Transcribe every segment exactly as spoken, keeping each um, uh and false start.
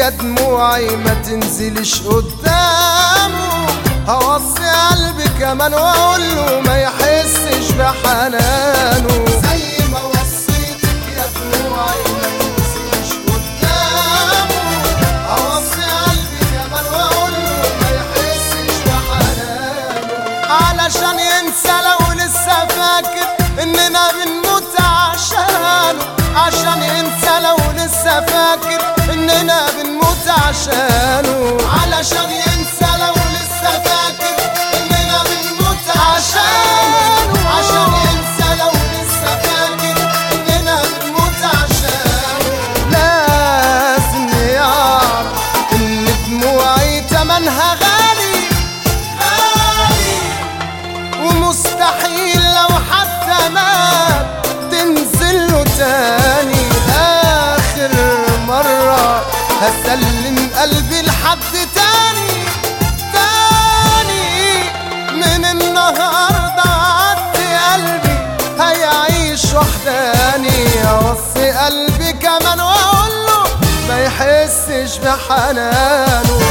يا دموعي ما تنزلش قدامه، هوصي قلبي كمان واقوله ما يحسش بحنانه. زي ما وصيتك يا دموعي ما تنزلش قدامه، هوصي قلبي كمان واقوله ما يحسش بحنانه. علشان ينسى لو لسه فاكر اننا بنموت عشانه، عشان ينسى لو لسه فاكر اننا بنموت عشانه، علشان ينسى لو لسه فاكر اننا بنموت عشانه، عشان ينسى لو لسه فاكر اننا بنموت عشانه. لازم يعرف ان دموعي تمنها غالي غالي، ومستحيل لو حتى مات تنزله تاني. آخر مرة هسلم قلبي لحد تاني تاني، من النهاردة عدي قلبي هيعيش وحداني. أوصي قلبي كمان وأقوله ما يحسش بحنانه.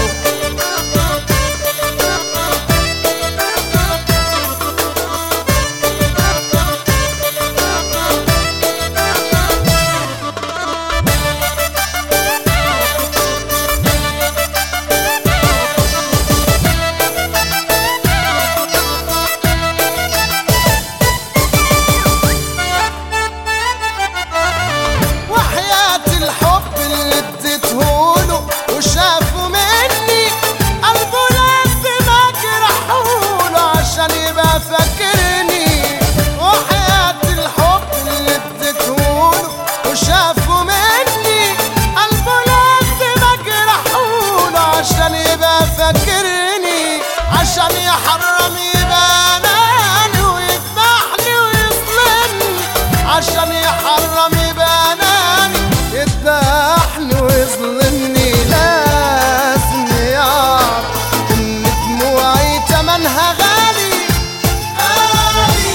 عشان يحرم يباناني ويذبحني ويظلمني، عشان يحرم يباناني يذبحني ويظلمني. لازم يعرف ان دموعي تمنها غالي غالي،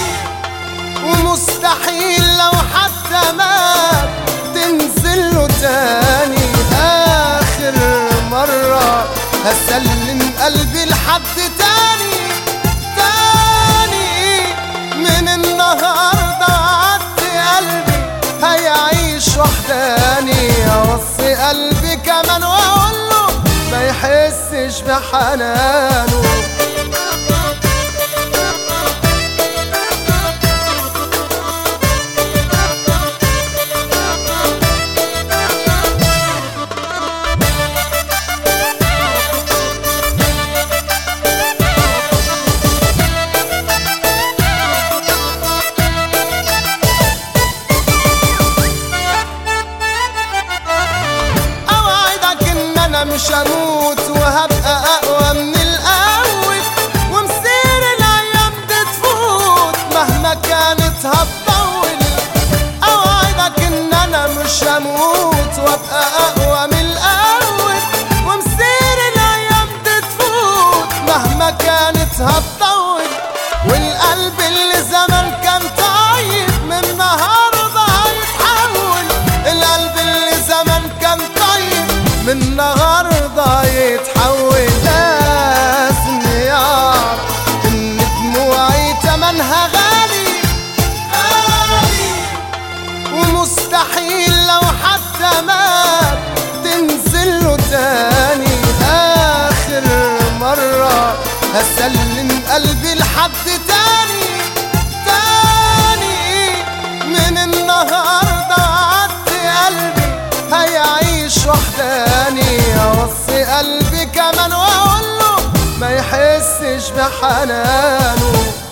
ومستحيل لو حتى مات تنزله تاني. آخر مرة هسلم قلبي لحد تاني تاني، من النهاردة عدي قلبي هيعيش وحداني. أوصي قلبي كمان وأقوله ما يحسش بحنانه. مش هموت وهبقى أقوى من الأول، ومسير الأيام دي تفوت مهما كانت هتطول. أوعدك إن أنا مش هموت وأبقى أقوى من الأول، ومسير الأيام دي تفوت مهما كانت هتطول. والقلب اللي زمان كان طيب من النهارده هيتحول، القلب اللي زمان كان طيب من النهارده يتحول. لازم يعرف ان دموعي تمنها غالي غالي، ومستحيل لو حتى مات تنزله تاني. آخر مرة هسلم قلبي لحد تاني تاني، من النهارده عدي قلبي هيعيش وحداني. أوصي قلبي كمان وأقوله ما يحسش بحنانه.